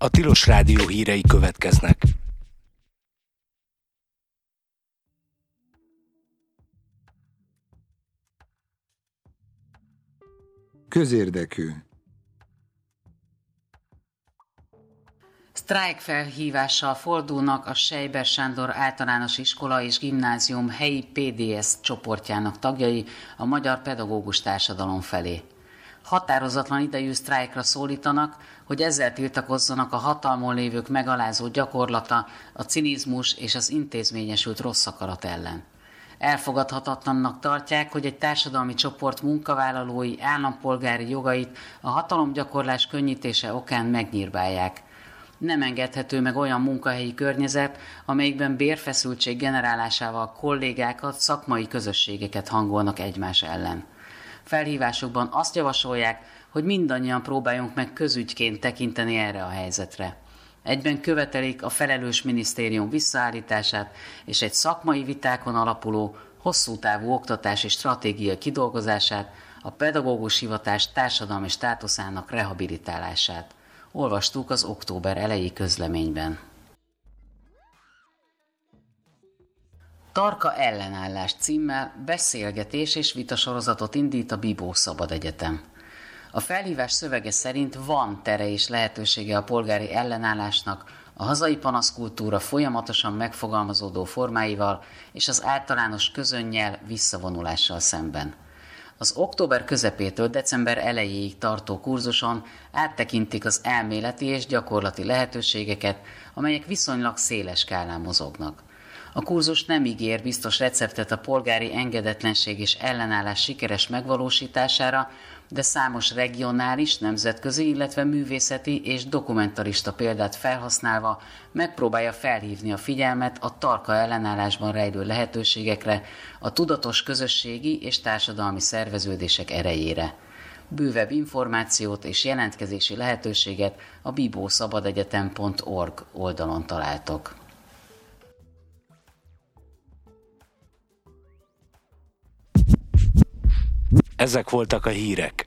A Tilos Rádió hírei következnek. Közérdekű. Sztrájkfelhívással fordulnak a Seiber Sándor Általános Iskola és Gimnázium helyi PDS csoportjának tagjai a magyar pedagógus társadalom felé. Határozatlan idejű sztrájkra szólítanak, hogy ezzel tiltakozzanak a hatalmon lévők megalázó gyakorlata, a cinizmus és az intézményesült rossz akarat ellen. Elfogadhatatlannak tartják, hogy egy társadalmi csoport munkavállalói állampolgári jogait a hatalomgyakorlás könnyítése okán megnyírbálják. Nem engedhető meg olyan munkahelyi környezet, amelyikben bérfeszültség generálásával kollégákat, szakmai közösségeket hangolnak egymás ellen. Felhívásukban azt javasolják, hogy mindannyian próbáljunk meg közügyként tekinteni erre a helyzetre. Egyben követelik a felelős minisztérium visszaállítását és egy szakmai vitákon alapuló, hosszú távú oktatási stratégia kidolgozását, a pedagógus hivatás társadalmi státuszának rehabilitálását. Olvastuk az október eleji közleményben. Tarka ellenállás címmel beszélgetés és vitasorozatot indít a Bibó Szabad Egyetem. A felhívás szövege szerint van tere és lehetősége a polgári ellenállásnak, a hazai panaszkultúra folyamatosan megfogalmazódó formáival és az általános közönnyel visszavonulással szemben. Az október közepétől december elejéig tartó kurzuson áttekintik az elméleti és gyakorlati lehetőségeket, amelyek viszonylag széles skálán mozognak. A kurzus nem ígér biztos receptet a polgári engedetlenség és ellenállás sikeres megvalósítására, de számos regionális, nemzetközi, illetve művészeti és dokumentarista példát felhasználva megpróbálja felhívni a figyelmet a tarka ellenállásban rejlő lehetőségekre, a tudatos közösségi és társadalmi szerveződések erejére. Bővebb információt és jelentkezési lehetőséget a bibószabadegyetem.org oldalon találtok. Ezek voltak a hírek.